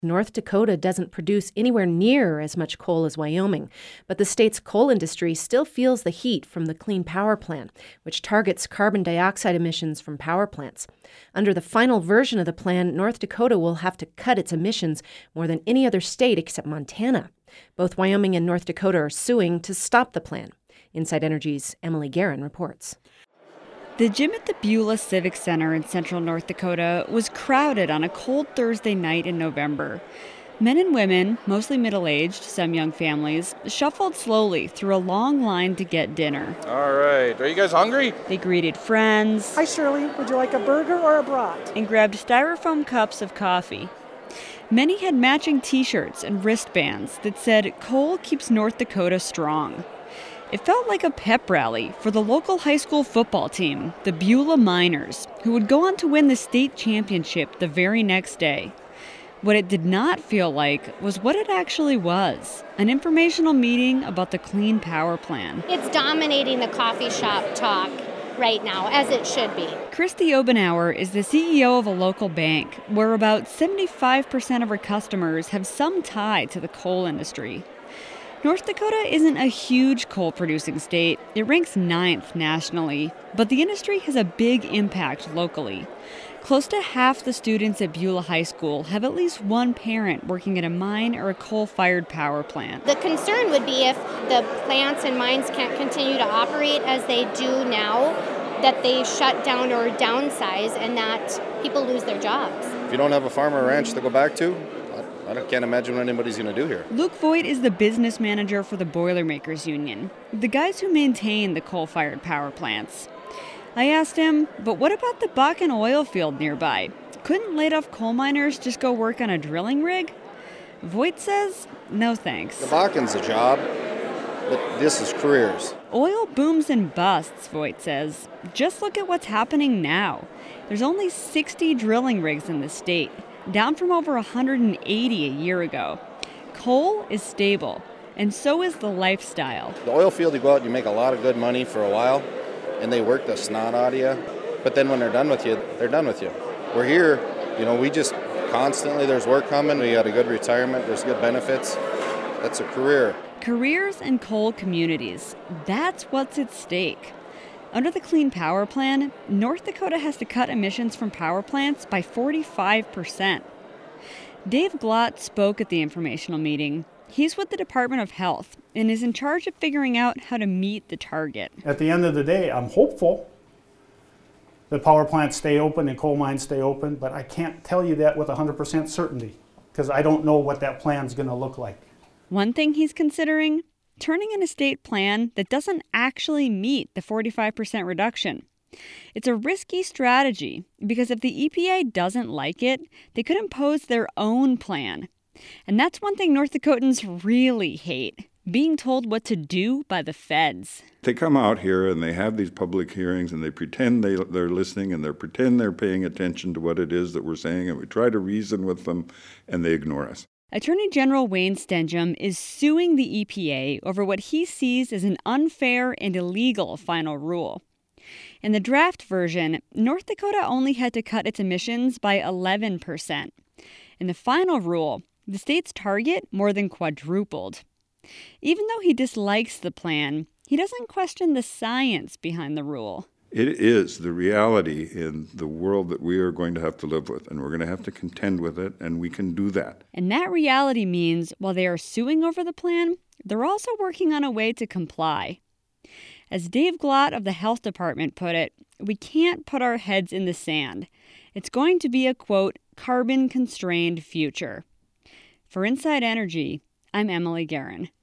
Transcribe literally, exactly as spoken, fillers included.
North Dakota doesn't produce anywhere near as much coal as Wyoming, but the state's coal industry still feels the heat from the Clean Power Plan, which targets carbon dioxide emissions from power plants. Under the final version of the plan, North Dakota will have to cut its emissions more than any other state except Montana. Both Wyoming and North Dakota are suing to stop the plan. Inside Energy's Emily Guerin reports. The gym at the Beulah Civic Center in central North Dakota was crowded on a cold Thursday night in November. Men and women, mostly middle-aged, some young families, shuffled slowly through a long line to get dinner. All right. Are you guys hungry? They greeted friends. Hi, Shirley. Would you like a burger or a brat? And grabbed styrofoam cups of coffee. Many had matching T-shirts and wristbands that said, "Coal keeps North Dakota strong." It felt like a pep rally for the local high school football team, the Beulah Miners, who would go on to win the state championship the very next day. What it did not feel like was what it actually was, an informational meeting about the Clean Power Plan. It's dominating the coffee shop talk right now, as it should be. Christy Obenauer is the C E O of a local bank, where about seventy-five percent of her customers have some tie to the coal industry. North Dakota isn't a huge coal-producing state. It ranks ninth nationally, but the industry has a big impact locally. Close to half the students at Beulah High School have at least one parent working at a mine or a coal-fired power plant. The concern would be if the plants and mines can't continue to operate as they do now, that they shut down or downsize and that people lose their jobs. If you don't have a farm or ranch to go back to, I can't imagine what anybody's going to do here. Luke Voigt is the business manager for the Boilermakers Union, the guys who maintain the coal-fired power plants. I asked him, but what about the Bakken oil field nearby? Couldn't laid-off coal miners just go work on a drilling rig? Voigt says, no thanks. The Bakken's a job, but this is careers. Oil booms and busts, Voigt says. Just look at what's happening now. There's only sixty drilling rigs in the state, down from over one hundred eighty a year ago. Coal is stable, and so is the lifestyle. The oil field, you go out and you make a lot of good money for a while, and they work the snot out of you. But then when they're done with you, they're done with you. We're here, you know, we just constantly, there's work coming. We got a good retirement, there's good benefits. That's a career. Careers and coal communities, that's what's at stake. Under the Clean Power Plan, North Dakota has to cut emissions from power plants by forty-five percent. Dave Glott spoke at the informational meeting. He's with the Department of Health and is in charge of figuring out how to meet the target. At the end of the day, I'm hopeful that power plants stay open and coal mines stay open, but I can't tell you that with one hundred percent certainty because I don't know what that plan's going to look like. One thing he's considering, turning in a state plan that doesn't actually meet the forty-five percent reduction. It's a risky strategy because if the E P A doesn't like it, they could impose their own plan. And that's one thing North Dakotans really hate, being told what to do by the feds. They come out here and they have these public hearings and they pretend they, they're listening and they pretend they're paying attention to what it is that we're saying, and we try to reason with them and they ignore us. Attorney General Wayne Stenjum is suing the E P A over what he sees as an unfair and illegal final rule. In the draft version, North Dakota only had to cut its emissions by eleven percent. In the final rule, the state's target more than quadrupled. Even though he dislikes the plan, he doesn't question the science behind the rule. It is the reality in the world that we are going to have to live with, and we're going to have to contend with it, and we can do that. And that reality means while they are suing over the plan, they're also working on a way to comply. As Dave Glott of the Health Department put it, we can't put our heads in the sand. It's going to be a, quote, carbon-constrained future. For Inside Energy, I'm Emily Guerin.